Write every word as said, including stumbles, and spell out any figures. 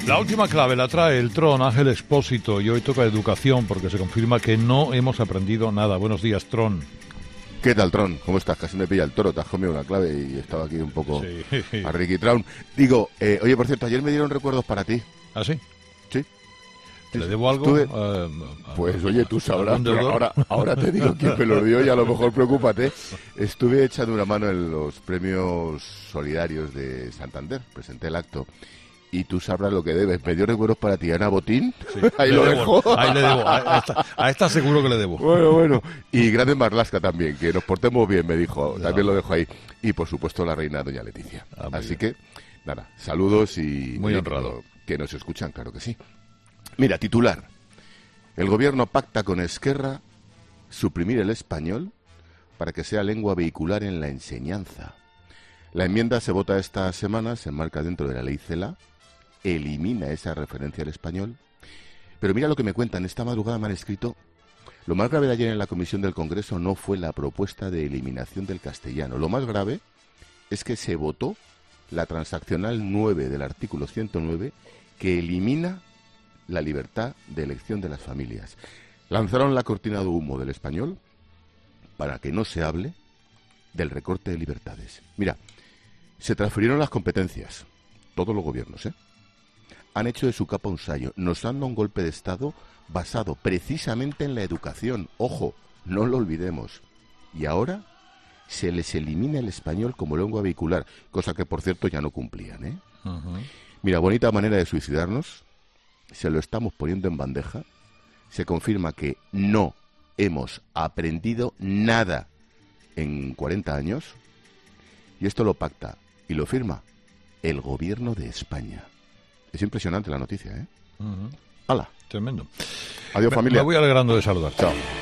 La última clave la trae el Tron, Ángel Expósito, y hoy toca educación porque se confirma que no hemos aprendido nada. Buenos días, Tron. ¿Qué tal, Tron? ¿Cómo estás? Casi me pilla el toro, te has comido una clave y estaba aquí un poco Sí. a Ricky Traun. Digo, eh, oye, por cierto, ayer me dieron recuerdos para ti. ¿Ah, sí? Sí. ¿Le debo algo? Estuve... Eh, Pues oye, tú sabrás, ¿algún pero deudor? ahora, ahora te digo quién me lo dio y a lo mejor preocúpate. Estuve echando una mano en los premios solidarios de Santander, presenté el acto. Y tú sabrás lo que debes. Me dio recuerdos para ti, Ana Botín. Sí, Ahí le lo debo, dejo. Ahí le debo. A esta, a esta seguro que le debo. Bueno, bueno. Y Grande Marlaska también, que nos portemos bien, me dijo. Ya. También lo dejo ahí. Y por supuesto la reina doña Leticia. Ah, muy Así bien. que, nada, saludos y... Muy oye, honrado. Que, que nos escuchan, claro que sí. Mira, titular. El gobierno pacta con Esquerra suprimir el español para que sea lengua vehicular en la enseñanza. La enmienda se vota esta semana, se enmarca dentro de la ley CELA, elimina esa referencia al español. Pero mira lo que me cuentan, esta madrugada me han escrito, lo más grave de ayer en la comisión del Congreso no fue la propuesta de eliminación del castellano. Lo más grave es que se votó la transaccional nueve del artículo ciento nueve que elimina la libertad de elección de las familias. Lanzaron la cortina de humo del español para que no se hable del recorte de libertades. Mira, se transfirieron las competencias, todos los gobiernos, ¿eh? Han hecho de su capa un sayo, nos han dado un golpe de Estado basado precisamente en la educación. Ojo, no lo olvidemos. Y ahora se les elimina el español como lengua vehicular, cosa que por cierto ya no cumplían, ¿eh? Uh-huh. Mira, bonita manera de suicidarnos, se lo estamos poniendo en bandeja, se confirma que no hemos aprendido nada en cuarenta años, y esto lo pacta y lo firma el gobierno de España. Es impresionante la noticia, ¿eh? Uh-huh. ¡Hala! Tremendo. Adiós, Me- familia. Me voy alegrando de saludar. Chao.